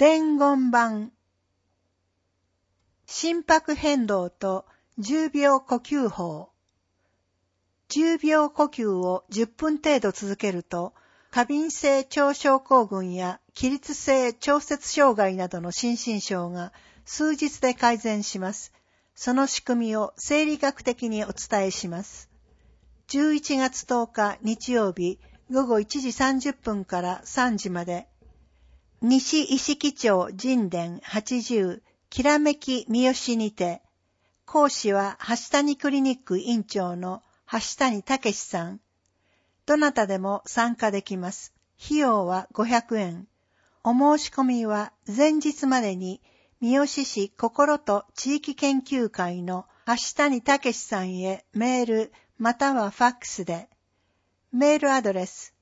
伝言版。心拍変動と10秒呼吸法。10秒呼吸を10分程度続けると、過敏性腸症候群や起立性調節障害などの心身症が数日で改善します。その仕組みを生理学的にお伝えします。11月10日日曜日午後1時30分から3時まで、西意識町神殿80きらめき三好にて、講師は橋谷クリニック院長の橋谷武さん。どなたでも参加できます。費用は500円。お申し込みは前日までに三好市心と地域研究会の橋谷武さんへメールまたはファックスで、メールアドレス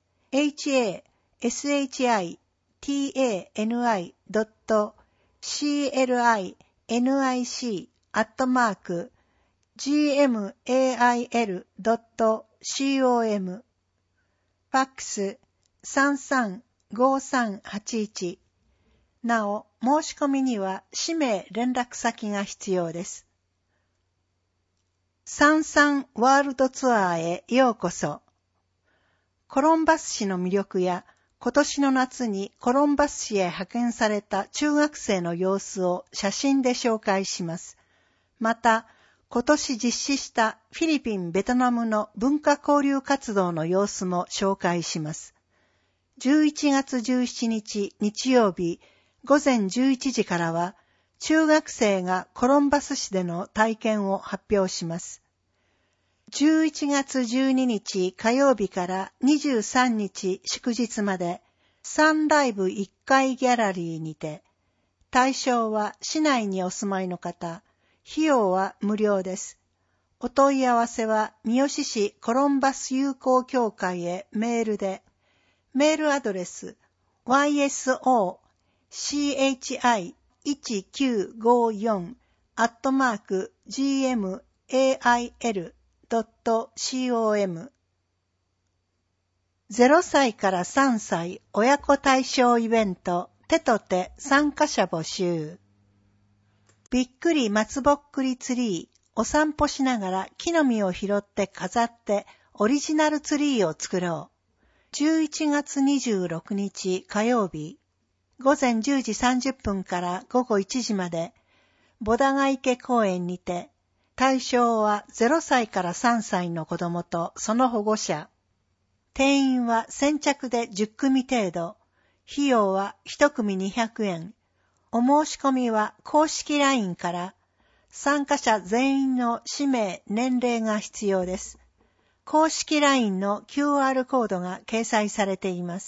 hashitani.clinic.gmail.com ファックス335381。なお、申し込みには氏名連絡先が必要です。33ワールドツアーへようこそ。コロンバス市の魅力や、今年の夏にコロンバス市へ派遣された中学生の様子を写真で紹介します。また、今年実施したフィリピン・ベトナムの文化交流活動の様子も紹介します。11月17日日曜日午前11時からは、中学生がコロンバス市での体験を発表します。11月12日火曜日から23日祝日まで、サンライブ1階ギャラリーにて、対象は市内にお住まいの方、費用は無料です。お問い合わせは三好市コロンバス友好協会へメールで、メールアドレス ysochi1954@gmail.com 0歳から3歳親子対象イベント手と手参加者募集。びっくり松ぼっくりツリー、お散歩しながら木の実を拾って飾ってオリジナルツリーを作ろう。11月26日火曜日、午前10時30分から午後1時まで、ボダガ池公園にて、対象は0歳から3歳の子供とその保護者。定員は先着で10組程度。費用は1組200円。お申し込みは公式 LINE から、参加者全員の氏名、年齢が必要です。公式 LINE の QR コードが掲載されています。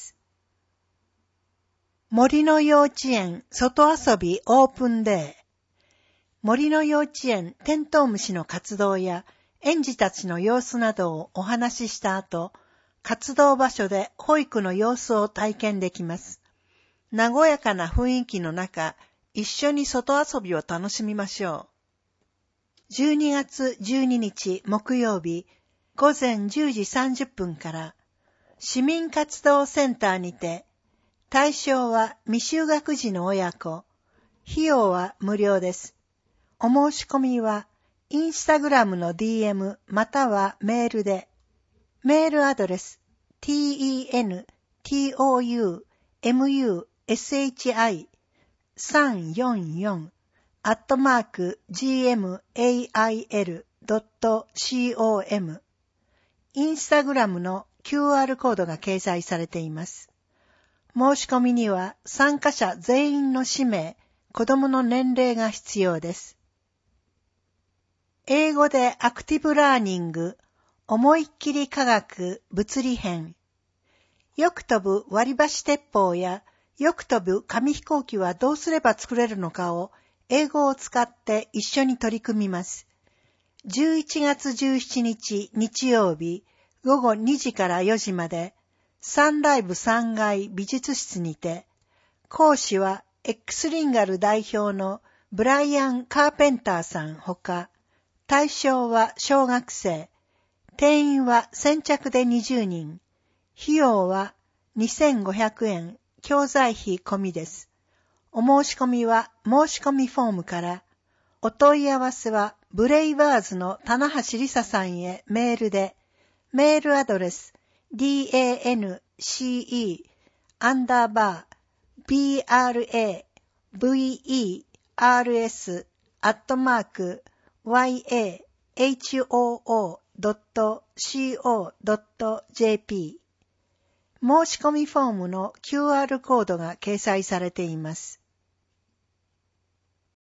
森の幼稚園外遊びオープンデー。森の幼稚園テントウムシの活動や園児たちの様子などをお話しした後、活動場所で保育の様子を体験できます。和やかな雰囲気の中、一緒に外遊びを楽しみましょう。12月12日木曜日、午前10時30分から、市民活動センターにて、対象は未就学児の親子、費用は無料です。お申し込みは、インスタグラムの DM またはメールで、メールアドレス、tentoumushi344@gmail.com インスタグラムの QR コードが掲載されています。申し込みには参加者全員の氏名、子供の年齢が必要です。英語でアクティブラーニング、思いっきり科学物理編。よく飛ぶ割り箸鉄砲やよく飛ぶ紙飛行機はどうすれば作れるのかを英語を使って一緒に取り組みます。11月17日日曜日午後2時から4時までサンライブ3階美術室にて、講師は X リンガル代表のブライアン・カーペンターさんほか、対象は小学生、定員は先着で20人、費用は2500円、教材費込みです。 お申し込みは申し込みフォームから、お問い合わせはブレイワーズの棚橋理沙さんへメールで、メールアドレス dance-bravers@yahoo.co.jp 申し込みフォームの QR コードが掲載されています。